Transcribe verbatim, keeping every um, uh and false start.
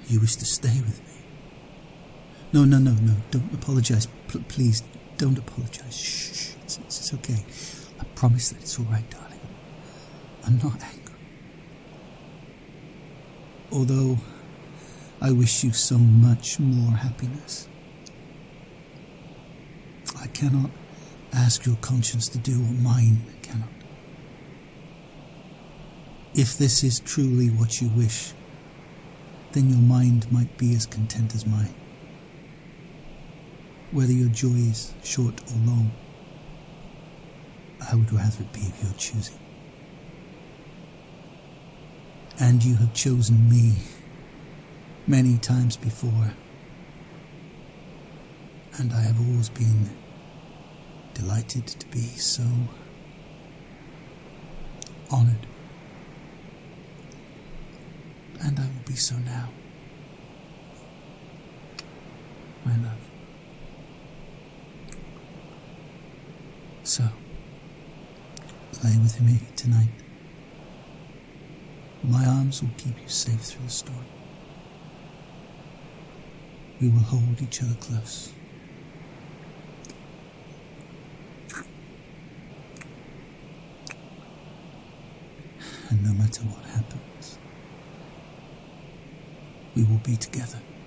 You wish to stay with me. No, no, no, no, don't apologise. P- please, don't apologise. Shh, shh, it's, it's, it's okay. I promise that it's all right, darling. I'm not angry. Although I wish you so much more happiness, I cannot ask your conscience to do what mine cannot. If this is truly what you wish, then your mind might be as content as mine. Whether your joy is short or long, I would rather it be of your choosing. And you have chosen me many times before, and I have always been delighted to be so honoured. And I will be so now, my love. So, lay with me tonight. My arms will keep you safe through the storm. We will hold each other close. And no matter what happens, we will be together.